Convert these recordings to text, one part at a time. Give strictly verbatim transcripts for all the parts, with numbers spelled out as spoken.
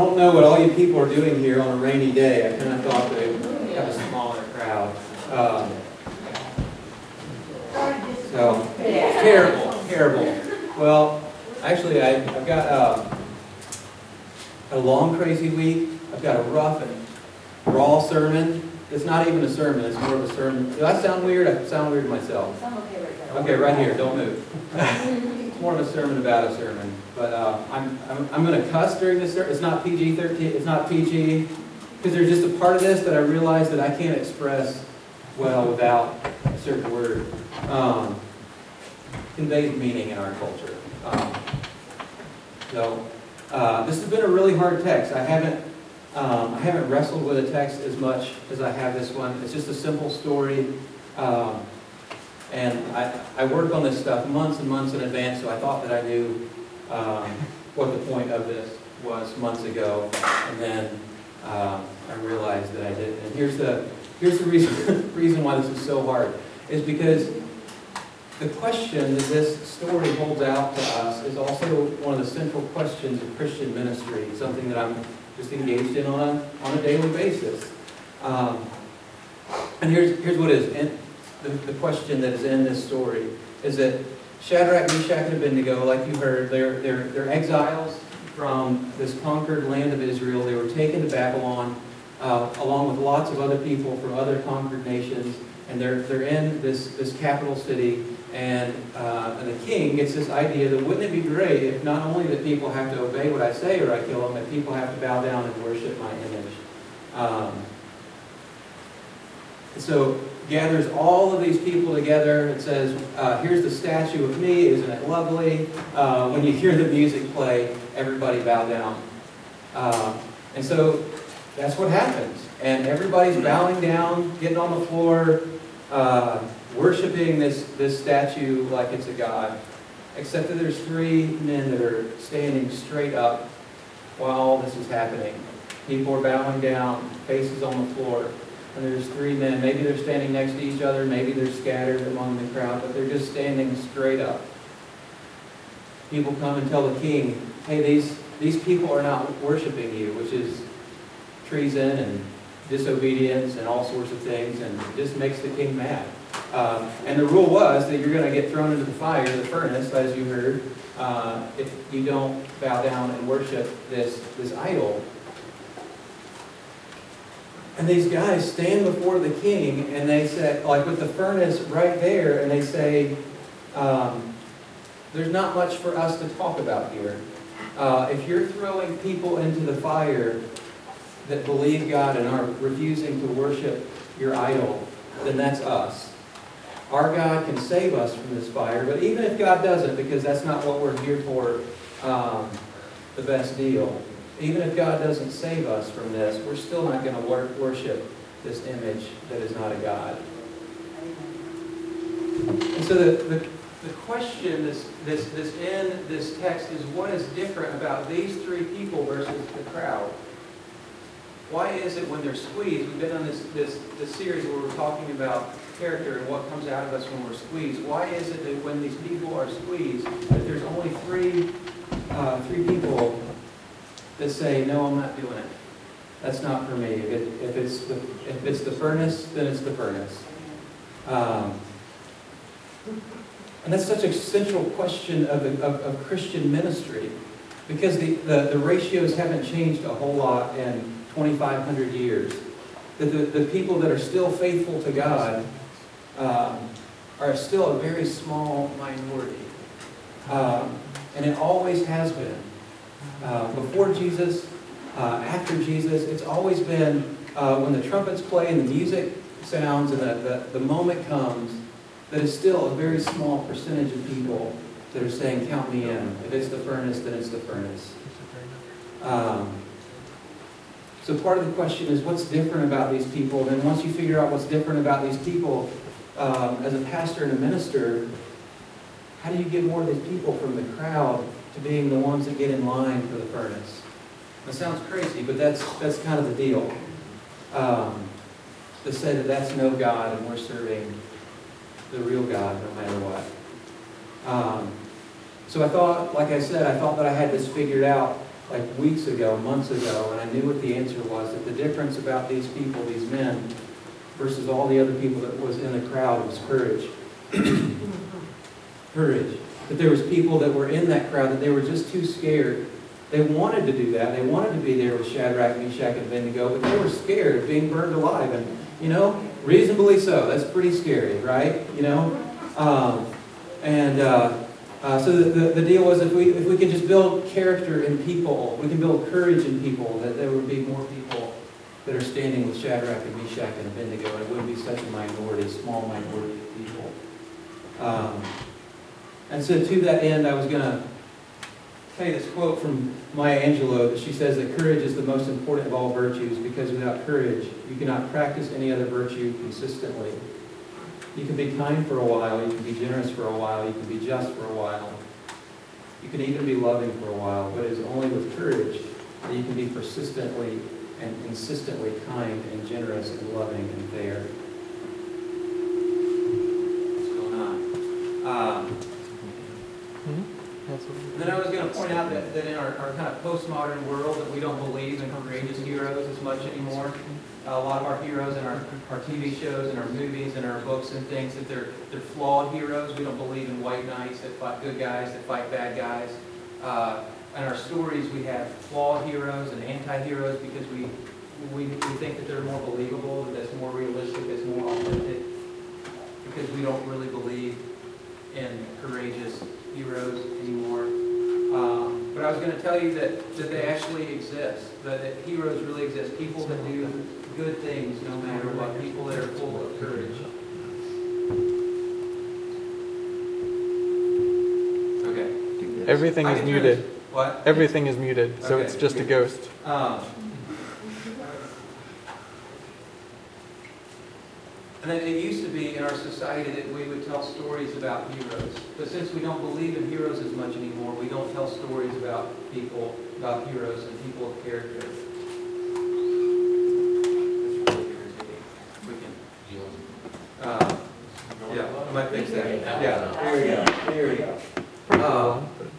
don't know what all you people are doing here on a rainy day. I kind of thought they'd have a smaller crowd. Um, so, terrible, terrible. Well, actually, I, I've got uh, a long, crazy week. I've got a rough and raw sermon. It's not even a sermon. It's more of a sermon. Do I sound weird? I sound weird to myself. I'm okay right now. Okay, right here. Don't move. It's more of a sermon about a sermon. But uh, I'm, I'm, I'm going to cuss during this sermon. It's not P G thirteen. It's not P G. Because there's just a part of this that I realize that I can't express well without a certain word. Um, conveys meaning in our culture. Um, so uh, this has been a really hard text. I haven't um, I haven't wrestled with a text as much as I have this one. It's just a simple story, um, and I I worked on this stuff months and months in advance. So I thought that I knew um, what the point of this was months ago, and then um, I realized that I didn't. And here's the here's the reason reason why this is so hard is because the question that this story holds out to us is also one of the central questions of Christian ministry, something that I'm just engaged in on a, on a daily basis. Um, and here's, here's what is in, the, the question that is in this story, is that Shadrach, Meshach, and Abednego, like you heard, they're, they're, they're exiles from this conquered land of Israel. They were taken to Babylon, uh, along with lots of other people from other conquered nations, and they're, they're in this, this capital city. And, uh, and the king gets this idea that wouldn't it be great if not only that people have to obey what I say or I kill them, that people have to bow down and worship my image. Um, and so gathers all of these people together and says, uh, here's the statue of me, isn't it lovely? Uh, when you hear the music play, everybody bow down. Uh, and so that's what happens. And everybody's bowing down, getting on the floor, uh, worshiping this, this statue like it's a god, except that there's three men that are standing straight up while all this is happening. People are bowing down, faces on the floor, and there's three men. Maybe they're standing next to each other, maybe they're scattered among the crowd, but they're just standing straight up. People come and tell the king, hey, these, these people are not worshiping you, which is treason and disobedience and all sorts of things, and it just makes the king mad. Um, and the rule was that you're going to get thrown into the fire, the furnace, as you heard, uh, if you don't bow down and worship this, this idol. And these guys stand before the king, and they say, like with the furnace right there, and they say, um, there's not much for us to talk about here. Uh, if you're throwing people into the fire that believe God and are refusing to worship your idol, then that's us. Our God can save us from this fire, but even if God doesn't, because that's not what we're here for, um, the best deal, even if God doesn't save us from this, we're still not going to wor worship this image that is not a God. And so the, the, the question that's, that's, that's in this text is, what is different about these three people versus the crowd? Why is it when they're squeezed, we've been on this, this, this series where we're talking about character and what comes out of us when we're squeezed. Why is it that when these people are squeezed, that there's only three, uh, three people that say, no, I'm not doing it. That's not for me. If, it, if, it's, the, if it's the furnace, then it's the furnace. Um, and that's such a central question of, of, of Christian ministry, because the, the, the ratios haven't changed a whole lot in twenty-five hundred years. That the, the people that are still faithful to God um, are still a very small minority. Um, and it always has been. Uh, before Jesus, uh, after Jesus, it's always been uh, when the trumpets play and the music sounds and the, the, the moment comes, that it's still a very small percentage of people that are saying, count me in. If it's the furnace, then it's the furnace. Um, So part of the question is, what's different about these people? And then once you figure out what's different about these people, um, as a pastor and a minister, how do you get more of these people from the crowd to being the ones that get in line for the furnace? That sounds crazy, but that's, that's kind of the deal. Um, to say that that's no God and we're serving the real God no matter what. Um, so I thought, like I said, I thought that I had this figured out like weeks ago, months ago, and I knew what the answer was, that the difference about these people, these men, versus all the other people that was in the crowd was courage. Courage. That there was people that were in that crowd that they were just too scared. They wanted to do that. They wanted to be there with Shadrach, Meshach, and Abednego, but they were scared of being burned alive. And, you know, reasonably so. That's pretty scary, right? You know? Um, and uh, uh, so the, the, the deal was, if we, if we could just build character in people, we can build courage in people, that there would be more people that are standing with Shadrach and Meshach and Abednego, and it wouldn't be such a minority, small minority of people. Um, and so to that end, I was going to tell you this quote from Maya Angelou, that she says that courage is the most important of all virtues, because without courage, you cannot practice any other virtue consistently. You can be kind for a while, you can be generous for a while, you can be just for a while. You can even be loving for a while, but it is only with courage that you can be persistently and consistently kind and generous and loving and fair. What's going on? Um, mm-hmm. Then I was going to point out that, that in our, our kind of postmodern world, that we don't believe in courageous heroes as much anymore. Uh, a lot of our heroes in our, our T V shows and our movies and our books and things, that they're, they're flawed heroes. We don't believe in white knights that fight good guys, that fight bad guys. Uh, in our stories, we have flawed heroes and anti-heroes because we, we, we think that they're more believable, that that's more realistic, that's more authentic, because we don't really believe in courageous heroes anymore. Um, but I was going to tell you that, that they actually exist, that, that heroes really exist, people that do good things no matter what, people that are full of courage. Okay. Everything is muted. This, what? Everything is muted, so okay. It's just a ghost. Um, And then it used to be in our society that we would tell stories about heroes. But since we don't believe in heroes as much anymore, we don't tell stories about people, about heroes and people of character. That's really irritating. We can. Uh, yeah, I might fix that. Yeah, there we go. There we go. Uh,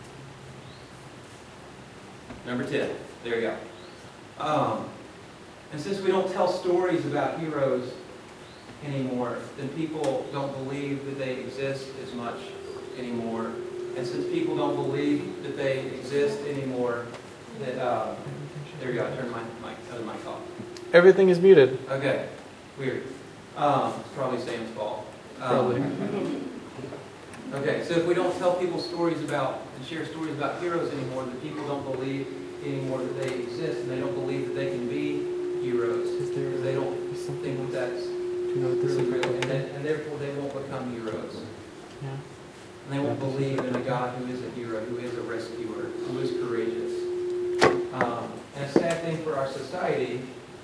number ten. There we go. Um, and since we don't tell stories about heroes anymore, then people don't believe that they exist as much anymore. And since people don't believe that they exist anymore, that, uh, there you go, I turned my mic, other mic off. Everything is muted. Okay, weird. Um, it's probably Sam's fault. Um, Probably. Okay, so if we don't tell people stories about, and share stories about heroes anymore, then people don't believe anymore that they exist, and they don't believe that they can be heroes. Because they don't think that that's You know what this really is? real, and, then, and therefore they won't become heroes. Yeah. And they won't believe in a God who is a hero, who is a rescuer, who is courageous. Um, and a sad thing for our society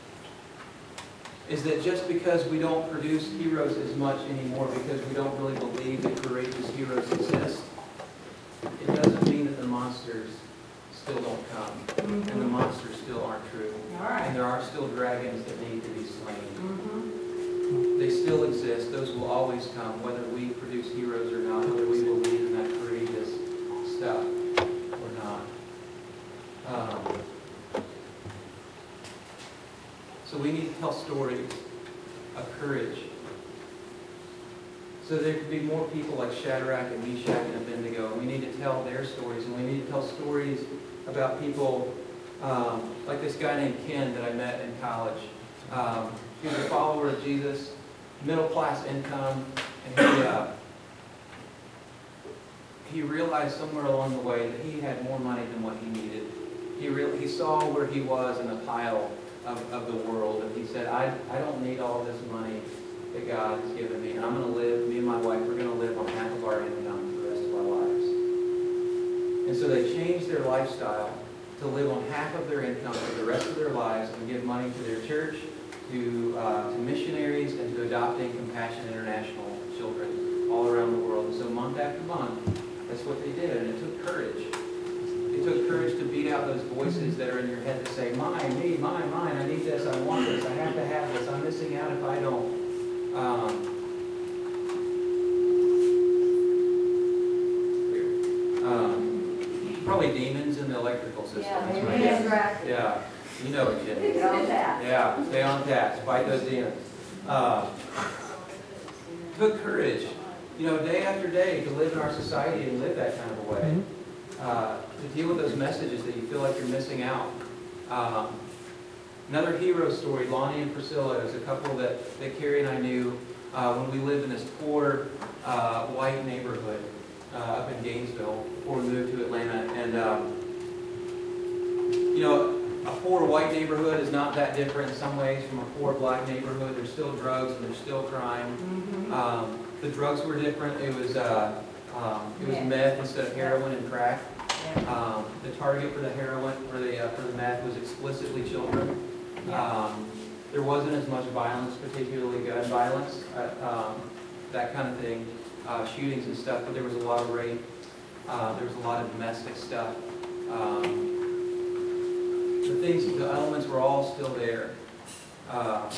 is that just because we don't produce heroes as much anymore, because we don't really believe that courageous heroes exist, it doesn't mean that the monsters still don't come, mm-hmm. and the monsters still aren't true. All right. And there are still dragons that need to be slain. Mm-hmm. They still exist. Those will always come, whether we produce heroes or not, whether we believe in that courageous stuff or not. Um, so we need to tell stories of courage. So there could be more people like Shadrach and Meshach and Abednego, and we need to tell their stories, and we need to tell stories about people um, like this guy named Ken that I met in college. Um, he was a follower of Jesus, middle-class income, and he, uh, he realized somewhere along the way that he had more money than what he needed. He, re he saw where he was in the pile of, of the world, and he said, I, I don't need all this money that God has given me, and I'm going to live, me and my wife, we're going to live on half of our income for the rest of our lives. And so they changed their lifestyle to live on half of their income for the rest of their lives and give money to their church, to, uh, to missionaries, and to adopting Compassion International children all around the world. And so month after month, that's what they did, and it took courage. It took courage to beat out those voices that are in your head that say, mine, me, mine, mine, I need this, I want this, I have to have this, I'm missing out if I don't. Um, um, probably demons in the electrical system. Yeah, That's maybe right. it's right. Yeah, you know it, Jimmy. Get on that. Yeah, stay on task, fight those demons. Uh, took courage, you know, day after day to live in our society and live that kind of a way. Uh, to deal with those messages that you feel like you're missing out. Um, another hero story, Lonnie and Priscilla, is a couple that, that Carrie and I knew uh, when we lived in this poor uh, white neighborhood uh, up in Gainesville before we moved to Atlanta. And, um, you know, a poor white neighborhood is not that different in some ways from a poor black neighborhood. There's still drugs and there's still crime. Mhm. Um, the drugs were different. It was uh, um, it was Meth. meth instead of heroin and crack. Yeah. Um, the target for the heroin, for the uh, for the meth, was explicitly children. Yeah. Um, there wasn't as much violence, particularly gun violence, uh, um, that kind of thing, uh, shootings and stuff. But there was a lot of rape. Uh, there was a lot of domestic stuff. Um, the things, the elements were all still there, uh,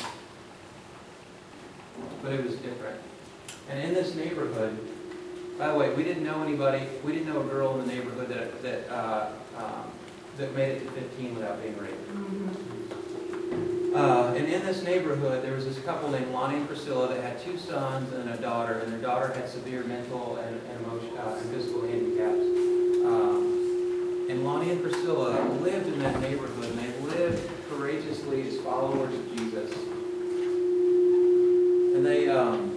but it was different. And in this neighborhood. By the way, we didn't know anybody, we didn't know a girl in the neighborhood that, that, uh, um, that made it to fifteen without being raped. Mhm. Uh, and in this neighborhood, there was this couple named Lonnie and Priscilla that had two sons and a daughter, and their daughter had severe mental and, and, emotion, uh, and physical handicaps. Um, and Lonnie and Priscilla lived in that neighborhood, and they lived courageously as followers of Jesus. And they, um,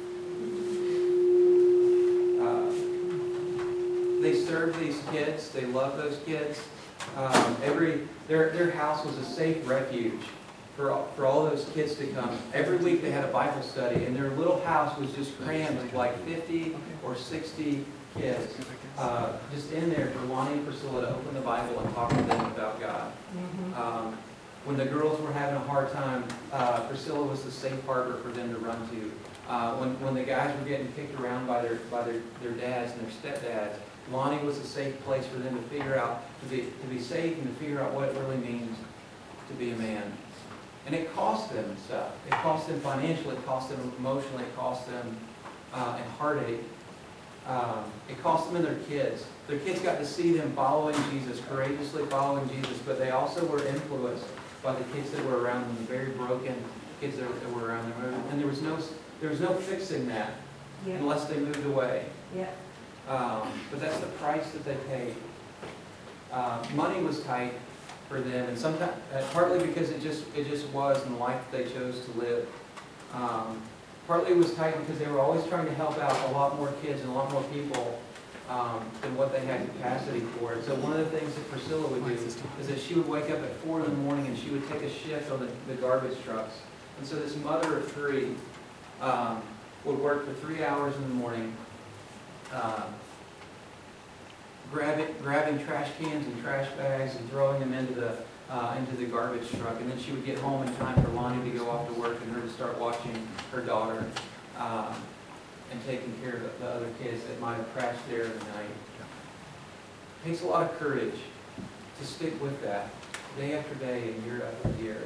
They served these kids. They loved those kids. Um, every their their house was a safe refuge for all, for all those kids to come. Every week they had a Bible study, and their little house was just crammed with like fifty or sixty kids, uh, just in there for Lonnie and Priscilla to open the Bible and talk to them about God. Mhm. Um, when the girls were having a hard time, uh, Priscilla was the safe harbor for them to run to. Uh, when when the guys were getting kicked around by their by their, their dads and their stepdads, Lonnie was a safe place for them to figure out, to be, to be safe and to figure out what it really means to be a man. And it cost them stuff. It cost them financially, it cost them emotionally, it cost them uh, in heartache. Um, it cost them and their kids. Their kids got to see them following Jesus, courageously following Jesus, but they also were influenced by the kids that were around them, the very broken kids that were, that were around them. And there was no, there was no fixing that Yeah. unless they moved away. Yeah. Um, but that's the price that they paid. Uh, money was tight for them, and sometimes uh, partly because it just it just was in the life that they chose to live. Um, partly it was tight because they were always trying to help out a lot more kids and a lot more people um, than what they had capacity for. And so one of the things that Priscilla would do is that she would wake up at four in the morning and she would take a shift on the, the garbage trucks. And so this mother of three um, would work for three hours in the morning. Uh, grabbing, grabbing trash cans and trash bags and throwing them into the uh, into the garbage truck, and then she would get home in time for Lonnie to go off to work and her to start watching her daughter um, and taking care of the, the other kids that might have crashed there in the night. It takes a lot of courage to stick with that day after day and year after year.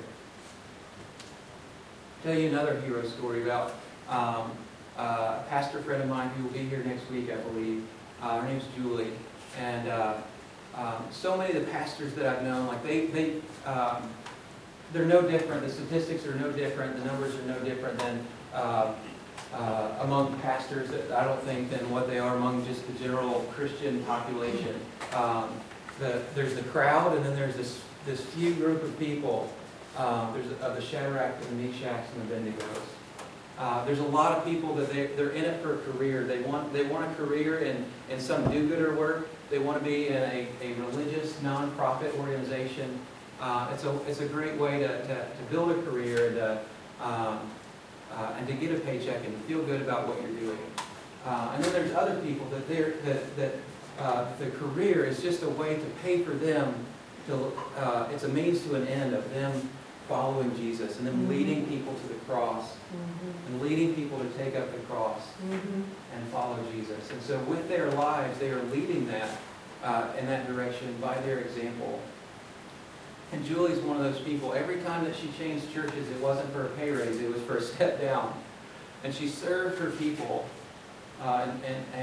I'll tell you another hero story about um, Uh, a pastor friend of mine who will be here next week, I believe. Uh, her name's Julie. And uh, um, so many of the pastors that I've known, like they, they, um, they're no different. The statistics are no different. The numbers are no different than uh, uh, among pastors, that I don't think, than what they are among just the general Christian population. Um, the, there's the crowd, and then there's this, this few group of people. Um, there's uh, the Shadrach, and the Meshachs, and the Abednegos. Uh, there's a lot of people that they, they're in it for a career. They want, they want a career in, in some do-gooder work. They want to be in a, a religious, non-profit organization. Uh, it's, a, it's a great way to, to, to build a career and to, um, uh, and to get a paycheck and to feel good about what you're doing. Uh, and then there's other people that, they're, that, that uh, the career is just a way to pay for them. To, uh, it's a means to an end of them following Jesus and then Mm-hmm. leading people to the cross Mhm. and leading people to take up the cross Mhm. and follow Jesus. And so with their lives, they are leading that uh, in that direction by their example. And Julie's one of those people. Every time that she changed churches, it wasn't for a pay raise, it was for a step down. And she served her people uh, and, and, and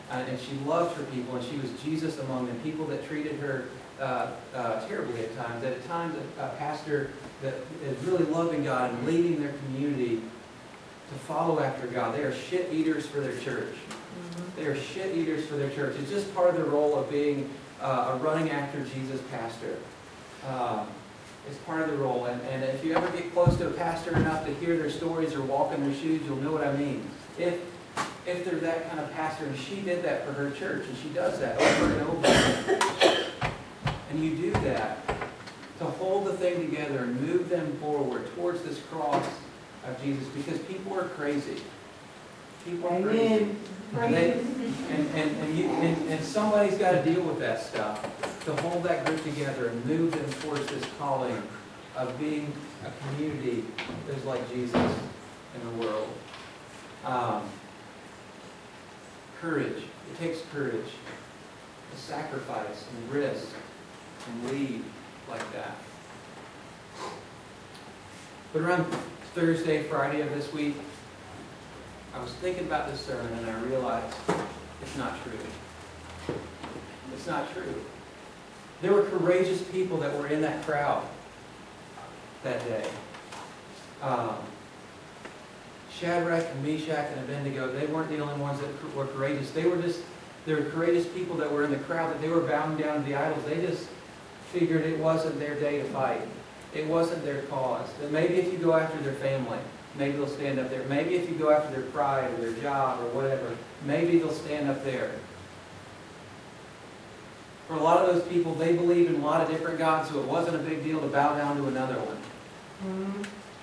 uh, and she loved her people, and she was Jesus among them, people that treated her uh, uh, terribly at times. At times, a, a pastor that is really loving God and leading their community to follow after God. They are shit eaters for their church. They are shit eaters for their church. It's just part of the role of being uh, a running after Jesus pastor. Um, it's part of the role. And, and if you ever get close to a pastor enough to hear their stories or walk in their shoes, you'll know what I mean. If if they're that kind of pastor, and she did that for her church, and she does that over and over. And you do that to hold the thing together and move them forward towards this cross of Jesus, because people are crazy. People are crazy. And, they, and, and, and, you, and, and somebody's got to deal with that stuff, to hold that group together and move them towards this calling of being a community that is like Jesus in the world. Um, courage. It takes courage to sacrifice and risk and lead like that. But around Thursday, Friday of this week, I was thinking about this sermon and I realized it's not true. It's not true. There were courageous people that were in that crowd that day. Um, Shadrach and Meshach and Abednego, they weren't the only ones that were courageous. They were just, they were courageous people that were in the crowd, that they were bowing down to the idols. They just figured it wasn't their day to fight. It wasn't their cause. That maybe if you go after their family, maybe they'll stand up there. Maybe if you go after their pride or their job or whatever, maybe they'll stand up there. For a lot of those people, they believed in a lot of different gods, so it wasn't a big deal to bow down to another one. Mm-hmm.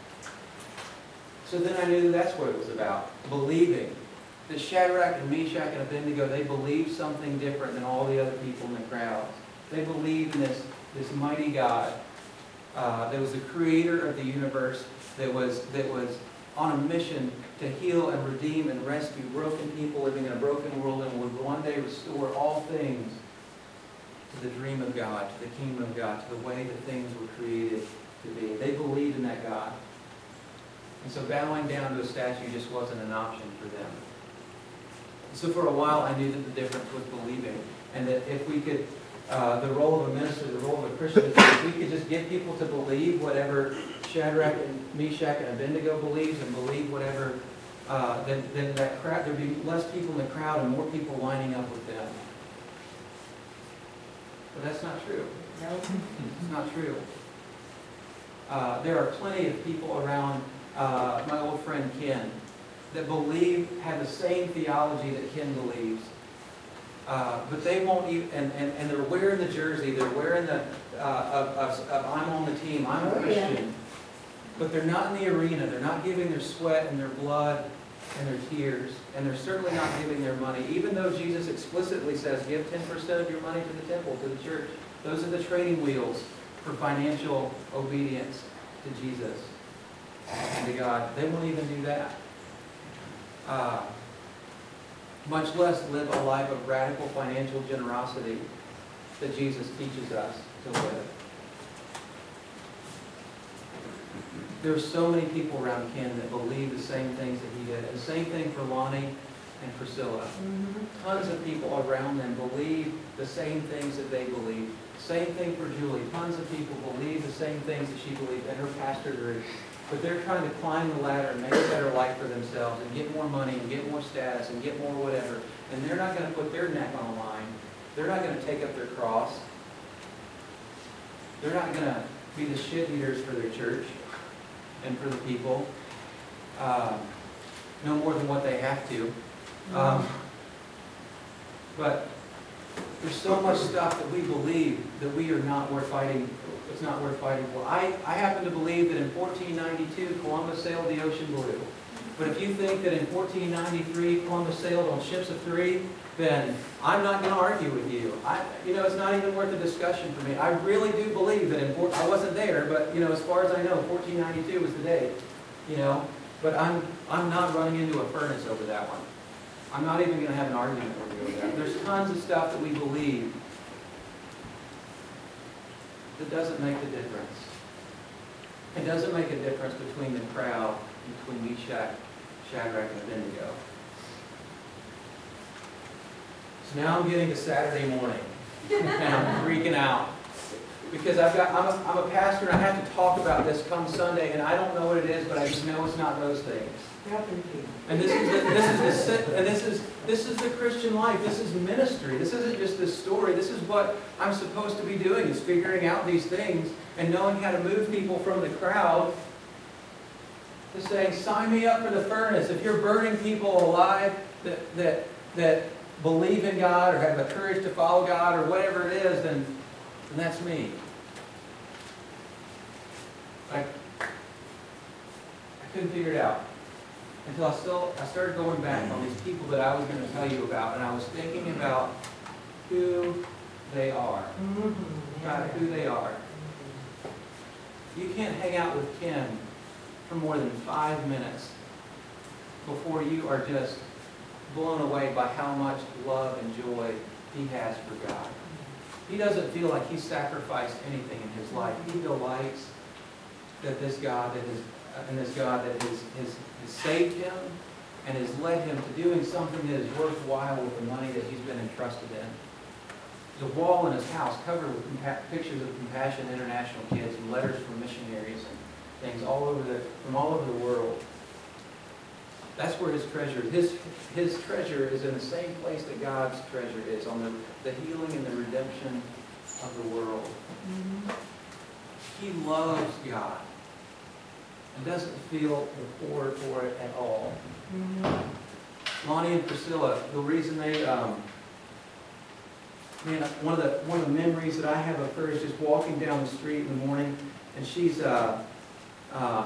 So then I knew that that's what it was about. Believing. That Shadrach and Meshach and Abednego, they believed something different than all the other people in the crowd. They believed in this, this mighty God uh, that was the creator of the universe, that was, that was on a mission to heal and redeem and rescue broken people living in a broken world, and would one day restore all things to the dream of God, to the kingdom of God, to the way that things were created to be. They believed in that God. And so bowing down to a statue just wasn't an option for them. So for a while I knew that the difference was believing. And that if we could, uh, the role of a minister, the role of a Christian, is if we could just get people to believe whatever Shadrach and Meshach and Abednego believes, and believe whatever, uh, then, then that crowd, there'd be less people in the crowd and more people lining up with them. But that's not true. No. It's not true. Uh, there are plenty of people around uh, my old friend Ken that believe, have the same theology that Ken believes. Uh, but they won't even, and, and, and they're wearing the jersey, they're wearing the, uh, of, of, of I'm on the team, I'm a Christian. Oh, yeah. But they're not in the arena, they're not giving their sweat and their blood and their tears, and they're certainly not giving their money, even though Jesus explicitly says, give ten percent of your money to the temple, to the church. Those are the training wheels for financial obedience to Jesus and to God. They won't even do that. Uh, much less live a life of radical financial generosity that Jesus teaches us to live. There are so many people around Ken that believe the same things that he did. And the same thing for Lonnie and Priscilla. Mm-hmm. Tons of people around them believe the same things that they believe. Same thing for Julie. Tons of people believe the same things that she believed, and her pastor group. But they're trying to climb the ladder and make a better life for themselves and get more money and get more status and get more whatever. And they're not going to put their neck on the line. They're not going to take up their cross. They're not going to be the shit eaters for their church and for the people. Uh, no more than what they have to. Um, but there's so much stuff that we believe that we are not worth fighting. It's not worth fighting for. I, I happen to believe that in fourteen ninety-two, Columbus sailed the ocean blue. But if you think that in fourteen ninety-three, Columbus sailed on ships of three, then I'm not going to argue with you. I, you know, it's not even worth a discussion for me. I really do believe that in, I wasn't there, but, you know, as far as I know, fourteen ninety-two was the day, you know. But I'm, I'm not running into a furnace over that one. I'm not even going to have an argument over that. There's tons of stuff that we believe that doesn't make a difference. It doesn't make a difference between the crowd, between Meshach, Shadrach, and Abednego. So now I'm getting to Saturday morning, and I'm freaking out. Because I've got, I'm a, I'm a pastor, and I have to talk about this come Sunday, and I don't know what it is, but I just know it's not those things. And this is the, this is the si- and this is this is the Christian life. This is ministry. This isn't just this story. This is what I'm supposed to be doing, is figuring out these things and knowing how to move people from the crowd to saying, sign me up for the furnace. If you're burning people alive that that that believe in God or have the courage to follow God or whatever it is, then, then that's me. I, I couldn't figure it out. Until I still, I started going back on these people that I was going to tell you about, and I was thinking about who they are. God, who they are. You can't hang out with Ken for more than five minutes before you are just blown away by how much love and joy he has for God. He doesn't feel like he's sacrificed anything in his life. He delights that this God that is and this God that has, has, has saved him and has led him to doing something that is worthwhile with the money that he's been entrusted in. There's a wall in his house covered with pictures of Compassion International kids and letters from missionaries and things all over the, from all over the world. That's where his treasure is. His, his treasure is in the same place that God's treasure is, on the, the healing and the redemption of the world. Mm-hmm. He loves God and doesn't feel the pour for it at all. Mm-hmm. Lonnie and Priscilla, the reason they, um, man, one of the one of the memories that I have of her is just walking down the street in the morning, and she's, uh, uh,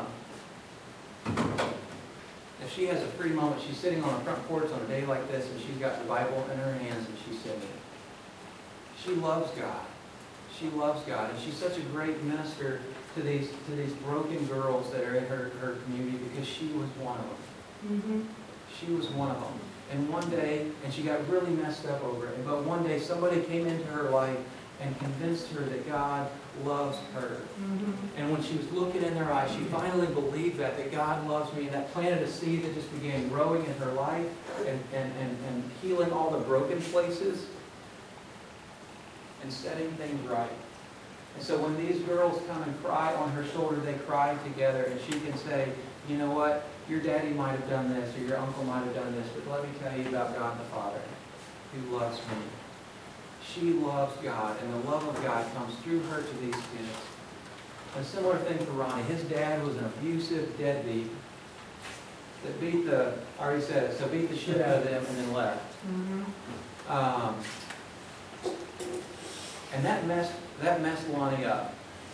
if she has a free moment, she's sitting on a front porch on a day like this, and she's got the Bible in her hands, and she's singing. She loves God. She loves God, and she's such a great minister to these to these broken girls that are in her, her community, because she was one of them. Mm-hmm. She was one of them. And one day, and she got really messed up over it, but one day somebody came into her life and convinced her that God loves her. Mm-hmm. And when she was looking in their eyes, she finally believed that, that God loves me, and that planted a seed that just began growing in her life and, and, and, and healing all the broken places and setting things right. And so when these girls come and cry on her shoulder, they cry together, and she can say, you know what, your daddy might have done this, or your uncle might have done this, but let me tell you about God the Father, who loves me. She loves God, and the love of God comes through her to these kids. A similar thing for Ronnie. His dad was an abusive deadbeat that beat the, I already said it, so beat the shit out of them and then left. Mm-hmm. Um, and that messed, that messed Lonnie up.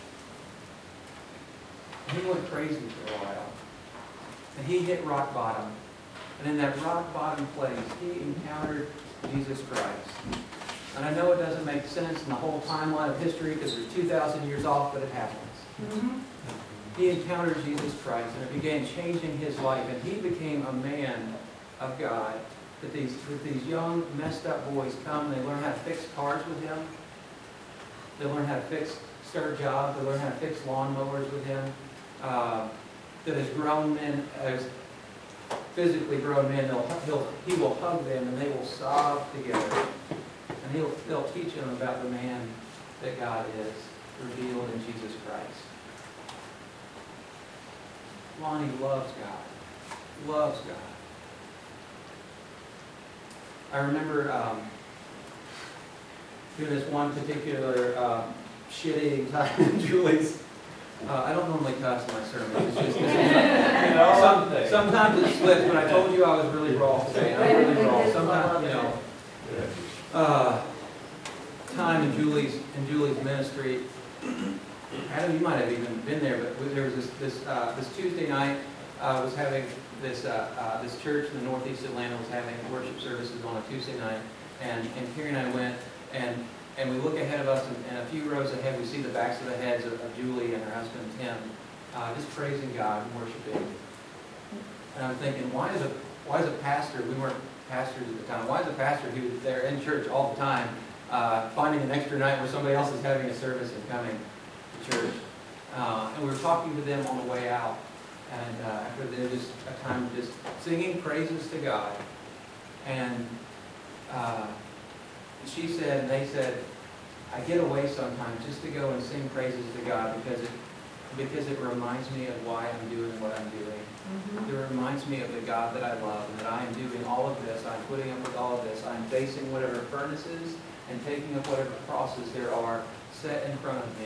And he went crazy for a while. And he hit rock bottom. And in that rock bottom place, he encountered Jesus Christ. And I know it doesn't make sense in the whole timeline of history because we're two thousand years off, but it happens. Mm-hmm. He encountered Jesus Christ, and it began changing his life. And he became a man of God. That these, that these young, messed up boys come and they learn how to fix cars with him. They learn how to fix, start jobs. They learn how to fix lawnmowers with him. Uh, that as grown men, as physically grown men, they'll, he'll, he will hug them and they will sob together. And he'll, they'll teach them about the man that God is, revealed in Jesus Christ. Lonnie loves God. Loves God. I remember um, doing this one particular uh, shit-eating time in Julie's. Uh, I don't normally cuss in my sermon. It's just, you know, some, sometimes it slips, but I told you I was really raw today. I'm really raw. Sometimes, you know, uh, time in Julie's in Julie's ministry. Adam, you might have even been there, but there was this this uh, this Tuesday night uh, was having this uh, uh, this church in the Northeast Atlanta was having worship services on a Tuesday night, and and Carrie and I went and. And we look ahead of us, and, and a few rows ahead, we see the backs of the heads of, of Julie and her husband Tim, uh, just praising God and worshiping. And I'm thinking, why is a why is a pastor? We weren't pastors at the time. Why is a pastor who's there in church all the time, uh, finding an extra night where somebody else is having a service and coming to church? Uh, and we were talking to them on the way out, and uh, after there was just a time of just singing praises to God, and. Uh, And she said, and they said, I get away sometimes just to go and sing praises to God because it, because it reminds me of why I'm doing what I'm doing. Mhm. It reminds me of the God that I love and that I am doing all of this. I'm putting up with all of this. I'm facing whatever furnaces and taking up whatever crosses there are set in front of me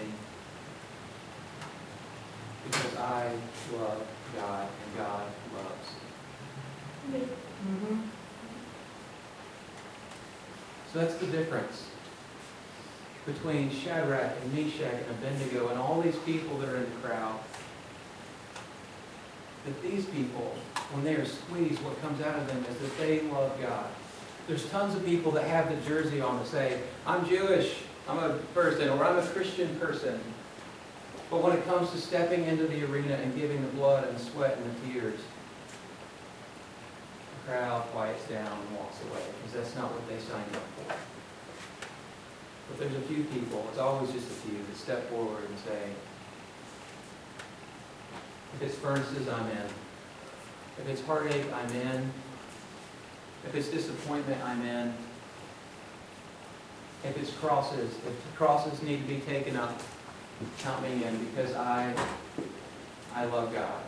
because I love God and God loves. Mhm. So that's the difference between Shadrach and Meshach and Abednego and all these people that are in the crowd. That these people, when they are squeezed, what comes out of them is that they love God. There's tons of people that have the jersey on that say, I'm Jewish, I'm a person, or I'm a Christian person. But when it comes to stepping into the arena and giving the blood and the sweat and the tears, the crowd quiets down and walks away because that's not what they signed up for. But there's a few people, it's always just a few, that step forward and say, if it's furnaces, I'm in. If it's heartache, I'm in. If it's disappointment, I'm in. If it's crosses, if the crosses need to be taken up, count me in because I, I love God.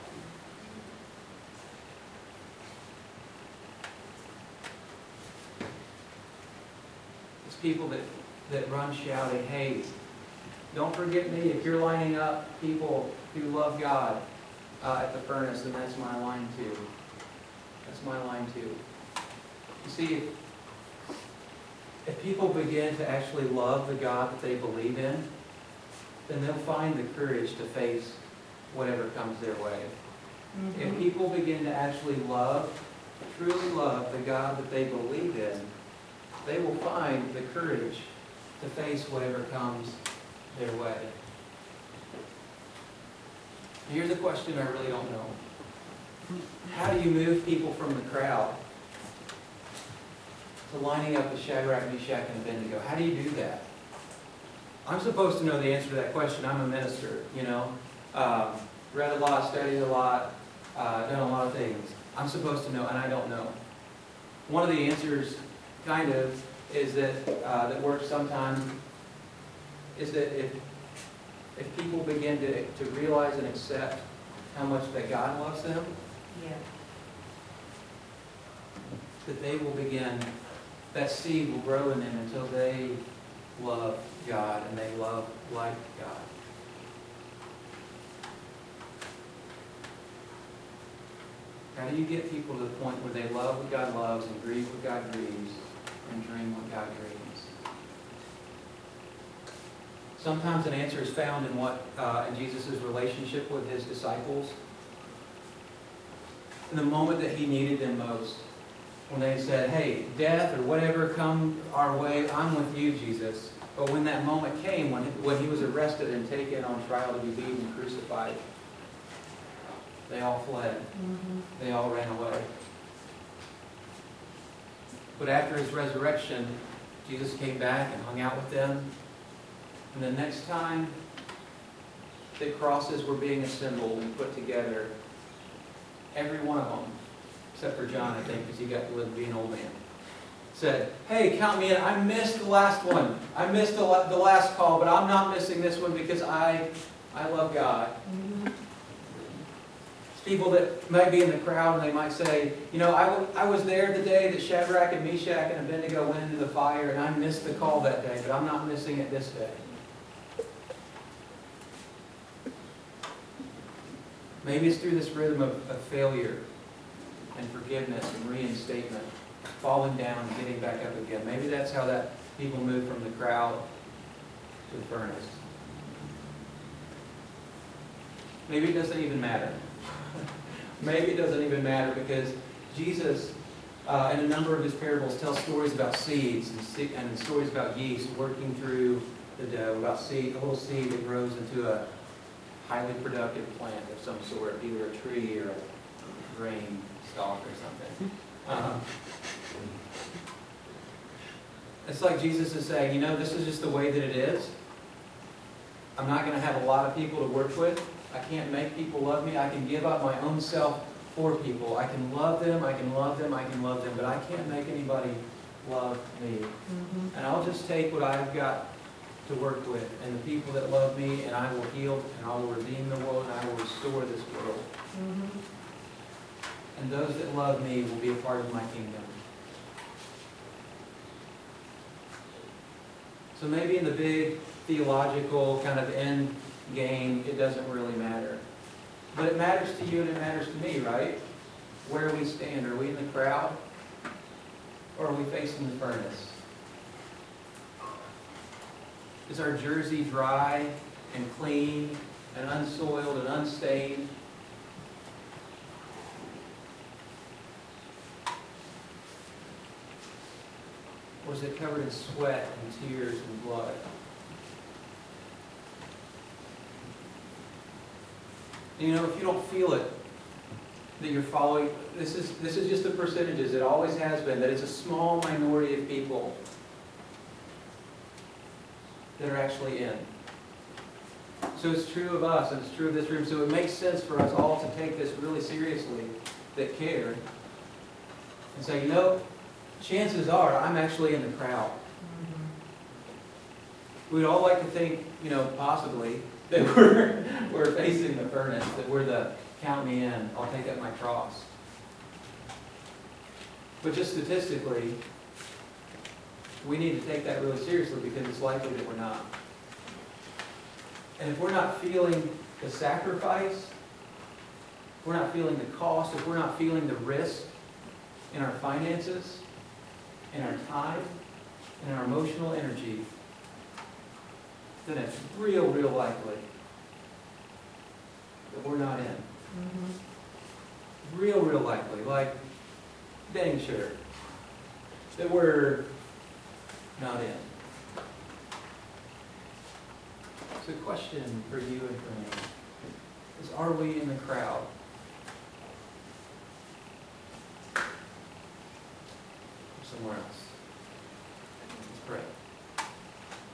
It's people that, that run shouting, hey, don't forget me. If you're lining up people who love God uh, at the furnace, then that's my line too. That's my line too. You see, if, if people begin to actually love the God that they believe in, then they'll find the courage to face whatever comes their way. Mhm. If people begin to actually love, truly love the God that they believe in, they will find the courage to face whatever comes their way. Here's a question I really don't know. How do you move people from the crowd to lining up with Shadrach, Meshach, and Abednego? How do you do that? I'm supposed to know the answer to that question. I'm a minister, you know. Um, read a lot, studied a lot, uh, done a lot of things. I'm supposed to know, and I don't know. One of the answers, kind of, is that uh, that works sometimes, is that if if people begin to, to realize and accept how much that God loves them, Yeah. that they will begin, that seed will grow in them until they love God and they love like God. How do you get people to the point where they love what God loves and grieve what God grieves and dream what God dreams? Sometimes an answer is found in what uh, in Jesus' relationship with his disciples. In the moment that he needed them most, when they said, hey, death or whatever come our way, I'm with you, Jesus. But when that moment came, when, when he was arrested and taken on trial to be beaten and crucified, they all fled. Mhm. They all ran away. But after his resurrection, Jesus came back and hung out with them. And the next time that crosses were being assembled and put together, every one of them, except for John, I think, because he got to live to be an old man, said, hey, count me in. I missed the last one. I missed the, la the last call, but I'm not missing this one because I, I love God. Mhm. It's people that might be in the crowd and they might say, you know, I, w I was there the day that Shadrach and Meshach and Abednego went into the fire and I missed the call that day, but I'm not missing it this day. Maybe it's through this rhythm of, of failure and forgiveness and reinstatement, falling down and getting back up again. Maybe that's how that people move from the crowd to the furnace. Maybe it doesn't even matter. Maybe it doesn't even matter because Jesus, uh, in a number of his parables, tells stories about seeds and, se and stories about yeast working through the dough, about seed, a little seed that grows into a highly productive plant of some sort, either a tree or a grain stalk or something. Um, it's like Jesus is saying, you know, this is just the way that it is. I'm not going to have a lot of people to work with. I can't make people love me. I can give up my own self for people. I can love them, I can love them, I can love them, but I can't make anybody love me. And I'll just take what I've got to work with and the people that love me, and I will heal and I will redeem the world and I will restore this world. And those that love me will be a part of my kingdom. So maybe in the big theological kind of end game, it doesn't really matter. But it matters to you and it matters to me, right? Where we stand. Are we in the crowd? Or are we facing the furnace? Is our jersey dry and clean and unsoiled and unstained? Or is it covered in sweat and tears and blood? And you know, if you don't feel it, that you're following, this is, this is just the percentages. It always has been, that it's a small minority of people that are actually in. So it's true of us, and it's true of this room. So it makes sense for us all to take this really seriously, that care, and say, you know, chances are I'm actually in the crowd. We'd all like to think, you know, possibly, that we're, we're facing the furnace, that we're the count me in, I'll take up my cross. But just statistically, we need to take that really seriously because it's likely that we're not. And if we're not feeling the sacrifice, if we're not feeling the cost, if we're not feeling the risk in our finances, in our time, in our emotional energy, then it's real, real likely that we're not in. Mm-hmm. Real, real likely, like dang sure, that we're not in. So the question for you and for me is, are we in the crowd? Or somewhere else? Let's pray.